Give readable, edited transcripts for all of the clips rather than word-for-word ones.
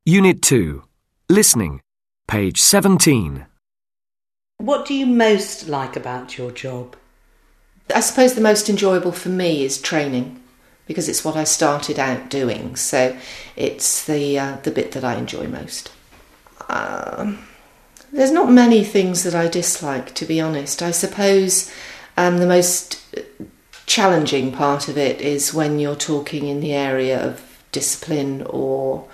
Unit 2. Listening. Page 17. What do you most like about your job? I suppose the most enjoyable for me is training, because it's what I started out doing. So it's the bit that I enjoy most. There's not many things that I dislike, to be honest. I suppose the most challenging part of it is when you're talking in the area of discipline or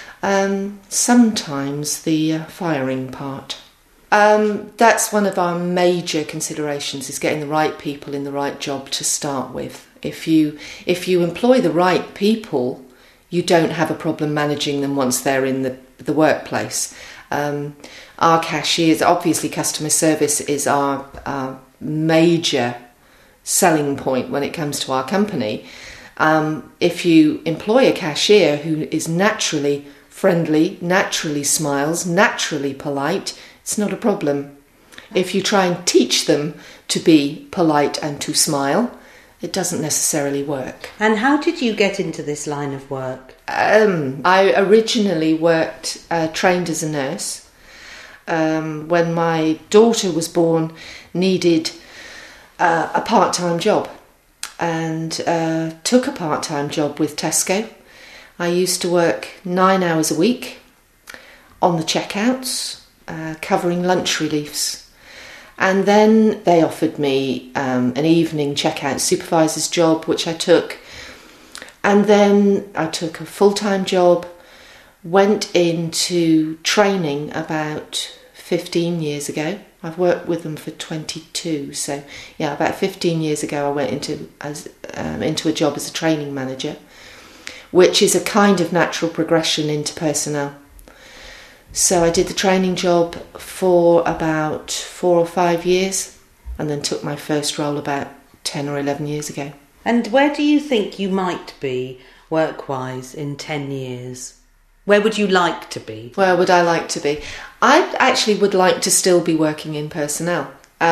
sometimes the firing part. That's one of our major considerations, is getting the right people in the right job to start with. If you employ the right people, you don't have a problem managing them once they're in the workplace. Our cashiers, obviously customer service is our major selling point when it comes to our company. If you employ a cashier who is naturally friendly, naturally smiles, naturally polite, it's not a problem. If you try and teach them to be polite and to smile, it doesn't necessarily work. And how did you get into this line of work? I originally trained as a nurse. When my daughter was born, needed a part-time job, and took a part-time job with Tesco. I used to work 9 hours a week on the checkouts, covering lunch reliefs. And then they offered me an evening checkout supervisor's job, which I took. And then I took a full-time job, went into training about 15 years ago. I've worked with them for 22, so yeah, about 15 years ago I went into a job as a training manager, which is a kind of natural progression into personnel. So I did the training job for about 4 or 5 years, and then took my first role about 10 or 11 years ago. And where do you think you might be work-wise in 10 years? Where would you like to be? Where would I like to be? I actually would like to still be working in personnel.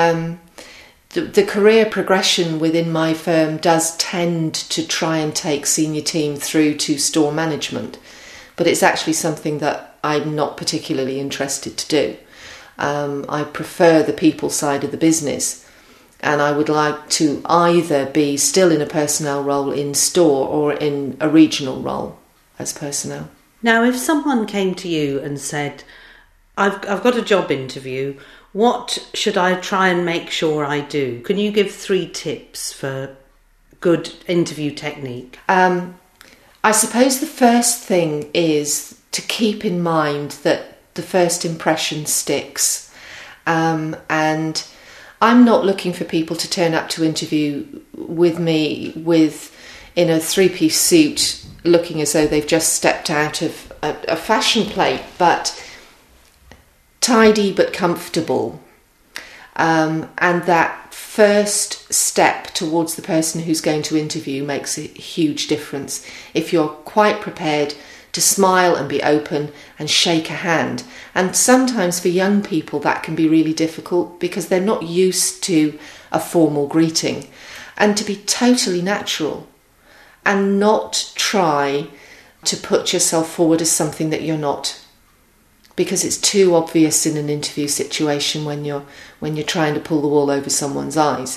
The career progression within my firm does tend to try and take senior team through to store management, but it's actually something that I'm not particularly interested to do. I prefer the people side of the business, and I would like to either be still in a personnel role in store or in a regional role as personnel. Now, if someone came to you and said, I've got a job interview, what should I try and make sure I do? Can you give 3 tips for good interview technique? I suppose the first thing is to keep in mind that the first impression sticks. And I'm not looking for people to turn up to interview with me in a 3-piece suit, looking as though they've just stepped out of a fashion plate, but tidy but comfortable. And that first step towards the person who's going to interview makes a huge difference. If you're quite prepared to smile and be open and shake a hand. And sometimes for young people that can be really difficult because they're not used to a formal greeting. And to be totally natural and not try to put yourself forward as something that you're not, because it's too obvious in an interview situation when you're trying to pull the wool over someone's eyes.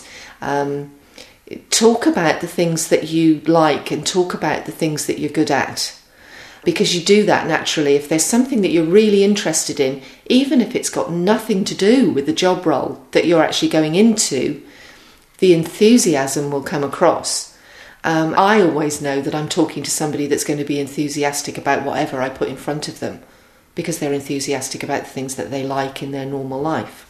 Talk about the things that you like and talk about the things that you're good at, because you do that naturally. If there's something that you're really interested in, even if it's got nothing to do with the job role that you're actually going into, the enthusiasm will come across. I always know that I'm talking to somebody that's going to be enthusiastic about whatever I put in front of them, because they're enthusiastic about the things that they like in their normal life.